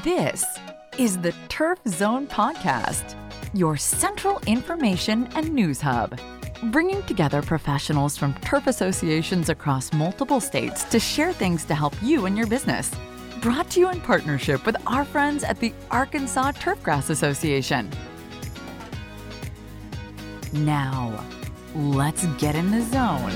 This is the Turf Zone Podcast, your central information and news hub, bringing together professionals from turf associations across multiple states to share things to help you and your business. Brought to you in partnership with our friends at the Arkansas Turfgrass Association. Now, let's get in the zone.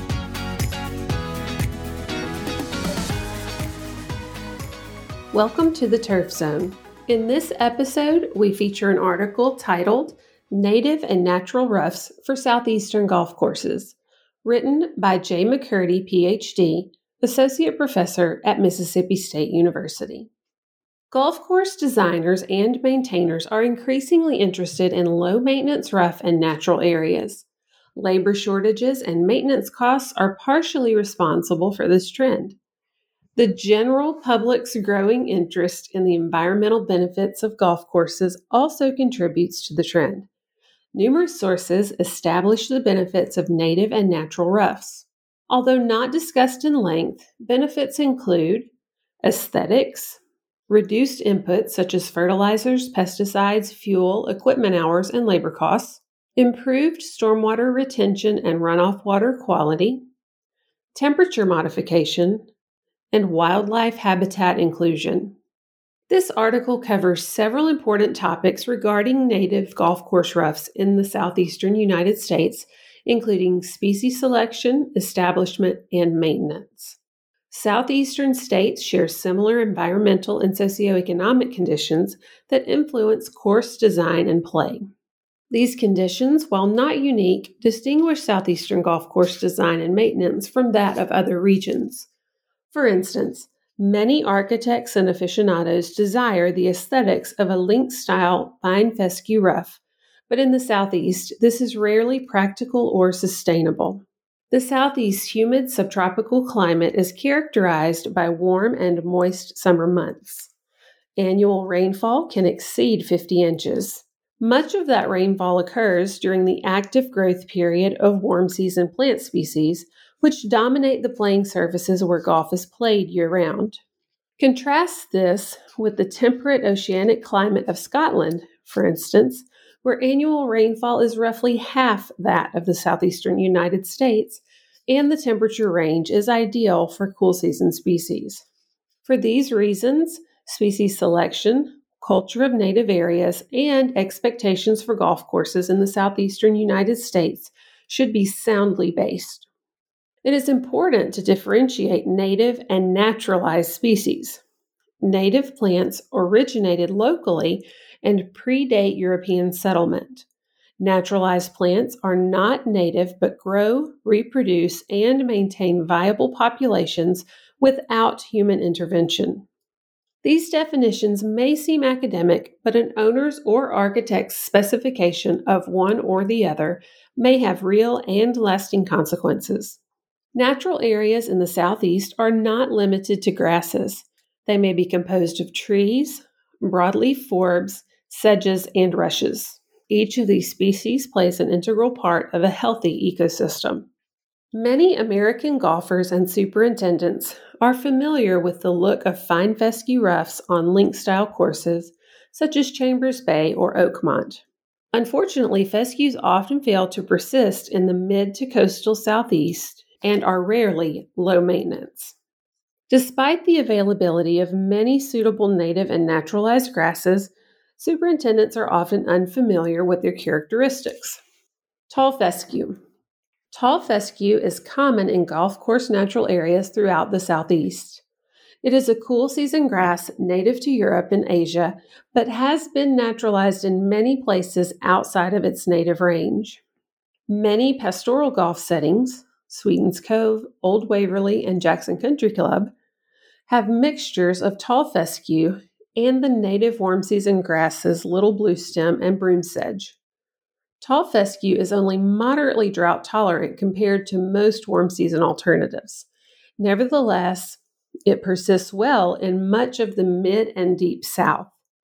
Welcome to the Turf Zone. In this episode, we feature an article titled Native and Natural Roughs for Southeastern Golf Courses, written by Jay McCurdy, Ph.D., Associate Professor at Mississippi State University. Golf course designers and maintainers are increasingly interested in low-maintenance rough and natural areas. Labor shortages and maintenance costs are partially responsible for this trend. The general public's growing interest in the environmental benefits of golf courses also contributes to the trend. Numerous sources establish the benefits of native and natural roughs. Although not discussed in length, benefits include aesthetics, reduced inputs such as fertilizers, pesticides, fuel, equipment hours, and labor costs, improved stormwater retention and runoff water quality, temperature modification, and wildlife habitat inclusion. This article covers several important topics regarding native golf course roughs in the southeastern United States, including species selection, establishment, and maintenance. Southeastern states share similar environmental and socioeconomic conditions that influence course design and play. These conditions, while not unique, distinguish southeastern golf course design and maintenance from that of other regions. For instance, many architects and aficionados desire the aesthetics of a link-style fine fescue rough, but in the Southeast, this is rarely practical or sustainable. The Southeast's humid subtropical climate is characterized by warm and moist summer months. Annual rainfall can exceed 50 inches. Much of that rainfall occurs during the active growth period of warm-season plant species, which dominate the playing surfaces where golf is played year-round. Contrast this with the temperate oceanic climate of Scotland, for instance, where annual rainfall is roughly half that of the southeastern United States, and the temperature range is ideal for cool-season species. For these reasons, species selection, culture of native areas, and expectations for golf courses in the southeastern United States should be soundly based. It is important to differentiate native and naturalized species. Native plants originated locally and predate European settlement. Naturalized plants are not native but grow, reproduce, and maintain viable populations without human intervention. These definitions may seem academic, but an owner's or architect's specification of one or the other may have real and lasting consequences. Natural areas in the Southeast are not limited to grasses. They may be composed of trees, broadleaf forbs, sedges, and rushes. Each of these species plays an integral part of a healthy ecosystem. Many American golfers and superintendents are familiar with the look of fine fescue roughs on link-style courses, such as Chambers Bay or Oakmont. Unfortunately, fescues often fail to persist in the mid to coastal Southeast and are rarely low maintenance. Despite the availability of many suitable native and naturalized grasses, superintendents are often unfamiliar with their characteristics. Tall fescue. Tall fescue is common in golf course natural areas throughout the Southeast. It is a cool season grass native to Europe and Asia, but has been naturalized in many places outside of its native range. Many pastoral golf settings, Sweetens Cove, Old Waverly, and Jackson Country Club, have mixtures of tall fescue and the native warm season grasses little bluestem and broom sedge. Tall fescue is only moderately drought tolerant compared to most warm season alternatives. Nevertheless, it persists well in much of the mid and deep South.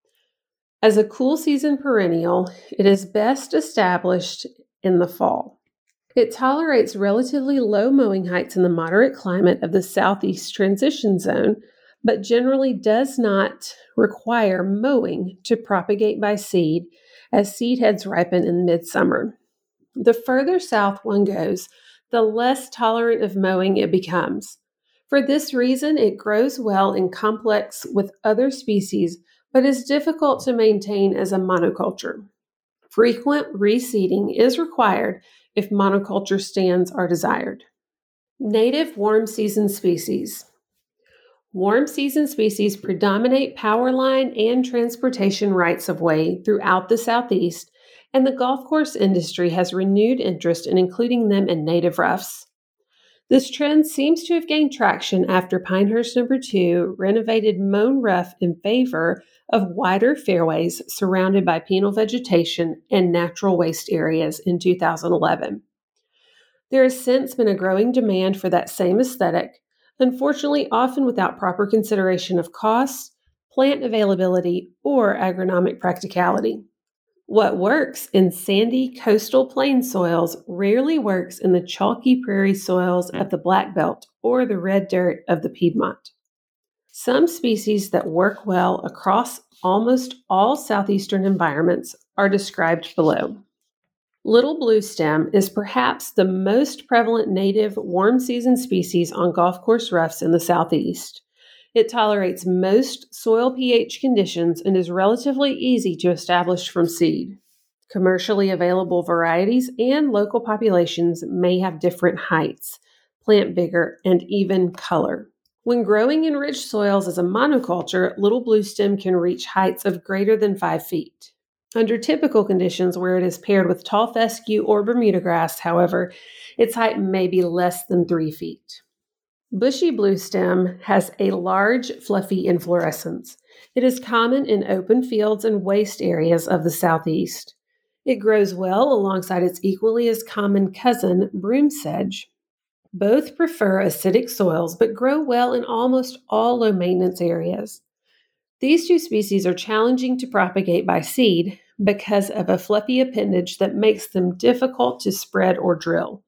As a cool season perennial, it is best established in the fall. It tolerates relatively low mowing heights in the moderate climate of the Southeast transition zone, but generally does not require mowing to propagate by seed, as seed heads ripen in midsummer. The further south one goes, the less tolerant of mowing it becomes. For this reason, it grows well in complex with other species, but is difficult to maintain as a monoculture. Frequent reseeding is required if monoculture stands are desired. Native warm season species. Warm season species predominate power line and transportation rights of way throughout the Southeast, and the golf course industry has renewed interest in including them in native roughs. This trend seems to have gained traction after Pinehurst No. 2 renovated Moan Rough in favor of wider fairways surrounded by penal vegetation and natural waste areas in 2011. There has since been a growing demand for that same aesthetic, unfortunately often without proper consideration of costs, plant availability, or agronomic practicality. What works in sandy coastal plain soils rarely works in the chalky prairie soils of the Black Belt or the red dirt of the Piedmont. Some species that work well across almost all southeastern environments are described below. Little bluestem is perhaps the most prevalent native warm season species on golf course roughs in the southeast. It tolerates most soil pH conditions and is relatively easy to establish from seed. Commercially available varieties and local populations may have different heights, plant vigor, and even color. When growing in rich soils as a monoculture, little bluestem can reach heights of greater than 5 feet. Under typical conditions where it is paired with tall fescue or Bermuda grass, however, its height may be less than 3 feet. Bushy bluestem has a large, fluffy inflorescence. It is common in open fields and waste areas of the southeast. It grows well alongside its equally as common cousin, broom sedge. Both prefer acidic soils but grow well in almost all low-maintenance areas. These two species are challenging to propagate by seed because of a fluffy appendage that makes them difficult to spread or drill.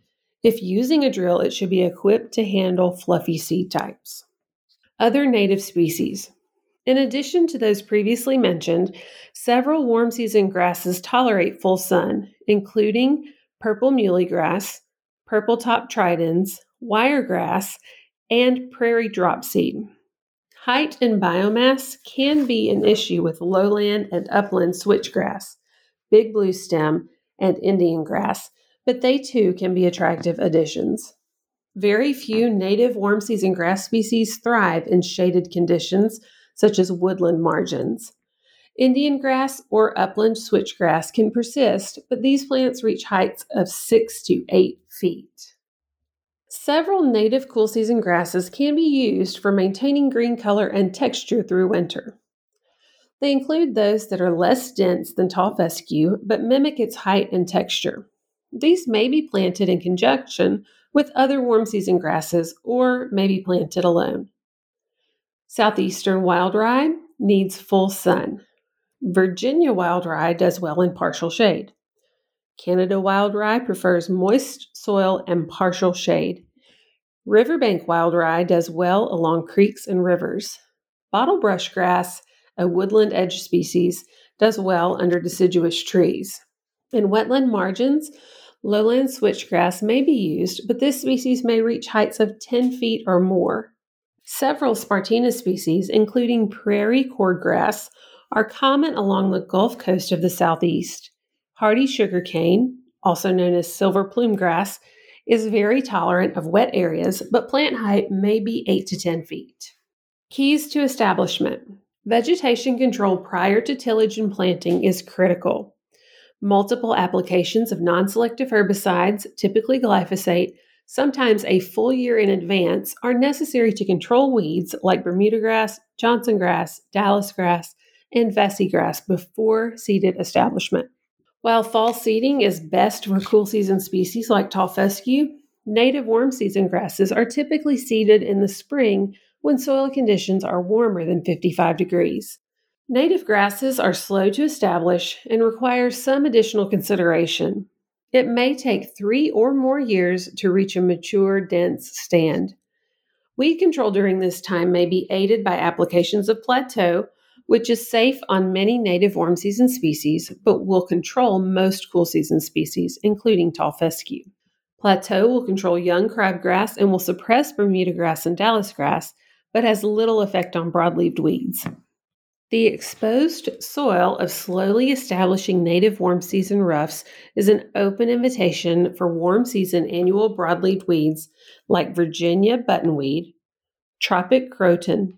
If using a drill, it should be equipped to handle fluffy seed types. Other native species. In addition to those previously mentioned, several warm season grasses tolerate full sun, including purple muhly grass, purple top tridens, wiregrass, and prairie dropseed. Height and biomass can be an issue with lowland and upland switchgrass, big bluestem, and Indian grass, but they too can be attractive additions. Very few native warm season grass species thrive in shaded conditions, such as woodland margins. Indian grass or upland switchgrass can persist, but these plants reach heights of 6 to 8 feet. Several native cool season grasses can be used for maintaining green color and texture through winter. They include those that are less dense than tall fescue, but mimic its height and texture. These may be planted in conjunction with other warm season grasses or may be planted alone. Southeastern wild rye needs full sun. Virginia wild rye does well in partial shade. Canada wild rye prefers moist soil and partial shade. Riverbank wild rye does well along creeks and rivers. Bottlebrush grass, a woodland edge species, does well under deciduous trees. In wetland margins, lowland switchgrass may be used, but this species may reach heights of 10 feet or more. Several Spartina species, including prairie cordgrass, are common along the Gulf Coast of the southeast. Hardy sugarcane, also known as silver plume grass, is very tolerant of wet areas, but plant height may be 8 to 10 feet. Keys to establishment. Vegetation control prior to tillage and planting is critical. Multiple applications of non-selective herbicides, typically glyphosate, sometimes a full year in advance, are necessary to control weeds like Bermuda grass, Johnson grass, Dallas grass, and Vesey grass before seeded establishment. While fall seeding is best for cool season species like tall fescue, native warm season grasses are typically seeded in the spring when soil conditions are warmer than 55 degrees. Native grasses are slow to establish and require some additional consideration. It may take 3 or more years to reach a mature, dense stand. Weed control during this time may be aided by applications of Plateau, which is safe on many native warm season species, but will control most cool season species, including tall fescue. Plateau will control young crabgrass and will suppress Bermuda grass and Dallas grass, but has little effect on broadleaved weeds. The exposed soil of slowly establishing native warm season roughs is an open invitation for warm season annual broadleaved weeds like Virginia buttonweed, tropic croton,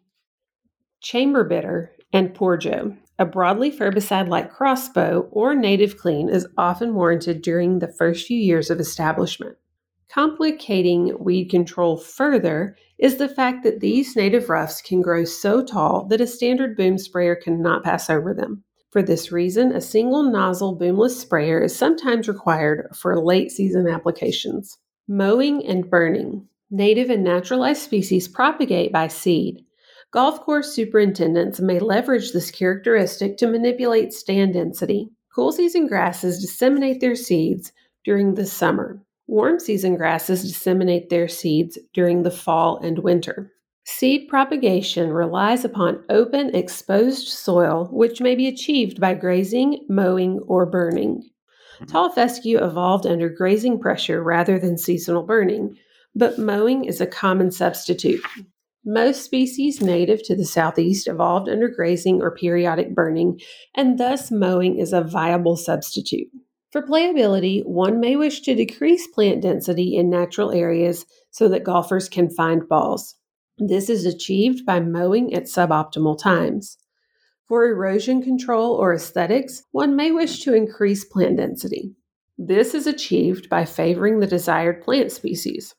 chamber bitter, and poorjo. A broadleaf herbicide like crossbow or native clean is often warranted during the first few years of establishment. Complicating weed control further is the fact that these native roughs can grow so tall that a standard boom sprayer cannot pass over them. For this reason, a single nozzle boomless sprayer is sometimes required for late season applications. Mowing and burning. Native and naturalized species propagate by seed. Golf course superintendents may leverage this characteristic to manipulate stand density. Cool season grasses disseminate their seeds during the summer. Warm season grasses disseminate their seeds during the fall and winter. Seed propagation relies upon open, exposed soil, which may be achieved by grazing, mowing, or burning. Tall fescue evolved under grazing pressure rather than seasonal burning, but mowing is a common substitute. Most species native to the southeast evolved under grazing or periodic burning, and thus mowing is a viable substitute. For playability, one may wish to decrease plant density in natural areas so that golfers can find balls. This is achieved by mowing at suboptimal times. For erosion control or aesthetics, one may wish to increase plant density. This is achieved by favoring the desired plant species.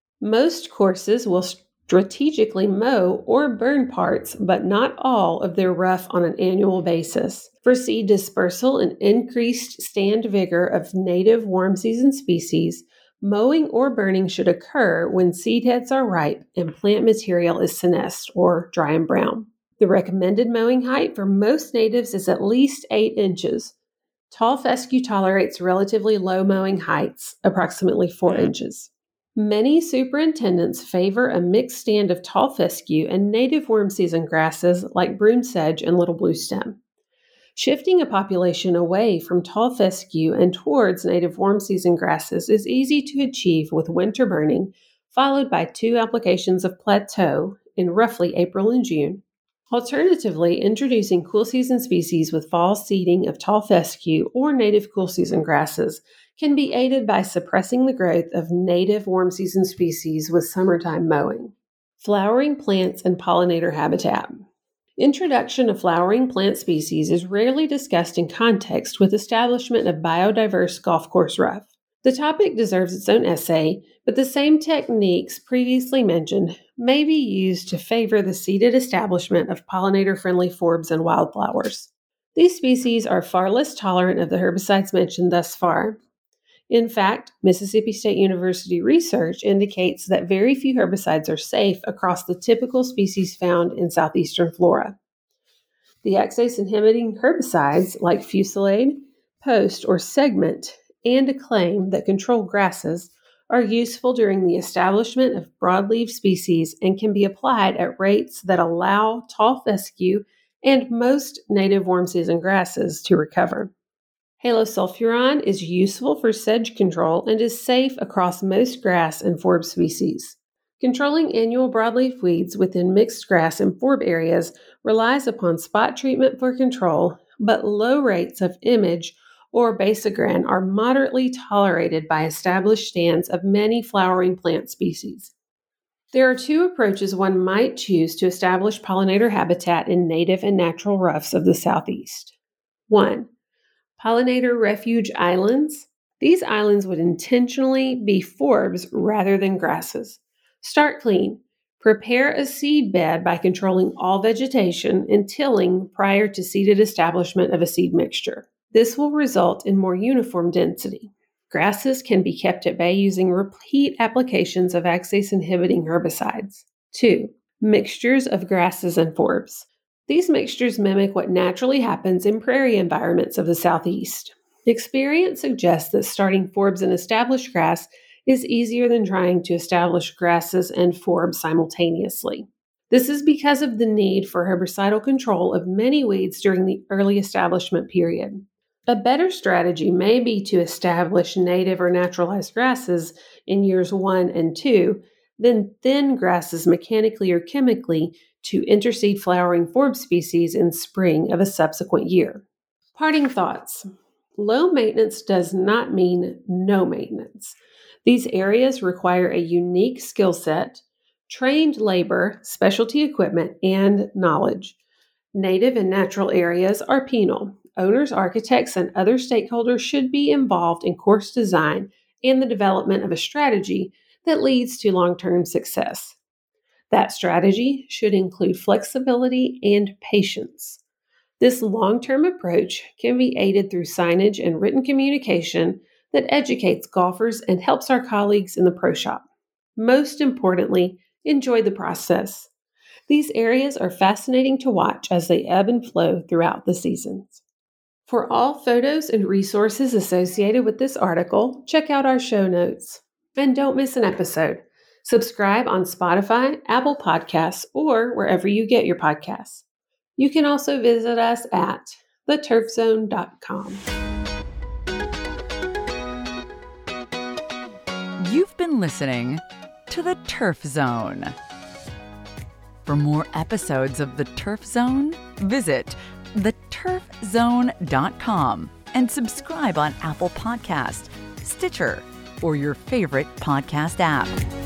Most courses will strategically mow or burn parts, but not all, of their rough on an annual basis. For seed dispersal and increased stand vigor of native warm season species, mowing or burning should occur when seed heads are ripe and plant material is senesced or dry and brown. The recommended mowing height for most natives is at least 8 inches. Tall fescue tolerates relatively low mowing heights, approximately 4 inches. Many superintendents favor a mixed stand of tall fescue and native warm season grasses like broom sedge and little bluestem. Shifting a population away from tall fescue and towards native warm season grasses is easy to achieve with winter burning, followed by 2 applications of Plateau in roughly April and June. Alternatively, introducing cool season species with fall seeding of tall fescue or native cool season grasses can be aided by suppressing the growth of native warm season species with summertime mowing. Flowering plants and pollinator habitat. Introduction of flowering plant species is rarely discussed in context with establishment of biodiverse golf course rough. The topic deserves its own essay, but the same techniques previously mentioned may be used to favor the seeded establishment of pollinator-friendly forbs and wildflowers. These species are far less tolerant of the herbicides mentioned thus far. In fact, Mississippi State University research indicates that very few herbicides are safe across the typical species found in southeastern flora. The axis-inhibiting herbicides like Fusilade, Post, or Segment, and Acclaim that control grasses are useful during the establishment of broadleaf species and can be applied at rates that allow tall fescue and most native warm season grasses to recover. Halosulfuron is useful for sedge control and is safe across most grass and forb species. Controlling annual broadleaf weeds within mixed grass and forb areas relies upon spot treatment for control, but low rates of image or basagran are moderately tolerated by established stands of many flowering plant species. There are 2 approaches one might choose to establish pollinator habitat in native and natural roughs of the southeast. 1. Pollinator refuge islands. These islands would intentionally be forbs rather than grasses. Start clean. Prepare a seed bed by controlling all vegetation and tilling prior to seeded establishment of a seed mixture. This will result in more uniform density. Grasses can be kept at bay using repeat applications of axis-inhibiting herbicides. 2. Mixtures of grasses and forbs. These mixtures mimic what naturally happens in prairie environments of the southeast. Experience suggests that starting forbs in established grass is easier than trying to establish grasses and forbs simultaneously. This is because of the need for herbicidal control of many weeds during the early establishment period. A better strategy may be to establish native or naturalized grasses in years 1 and 2, then thin grasses mechanically or chemically to interseed flowering forb species in spring of a subsequent year. Parting thoughts. Low maintenance does not mean no maintenance. These areas require a unique skill set, trained labor, specialty equipment, and knowledge. Native and natural areas are penal. Owners, architects, and other stakeholders should be involved in course design and the development of a strategy that leads to long-term success. That strategy should include flexibility and patience. This long-term approach can be aided through signage and written communication that educates golfers and helps our colleagues in the pro shop. Most importantly, enjoy the process. These areas are fascinating to watch as they ebb and flow throughout the seasons. For all photos and resources associated with this article, check out our show notes. And don't miss an episode. Subscribe on Spotify, Apple Podcasts, or wherever you get your podcasts. You can also visit us at theturfzone.com. You've been listening to The Turf Zone. For more episodes of The Turf Zone, visit theturfzone.com and subscribe on Apple Podcast, Stitcher, or your favorite podcast app.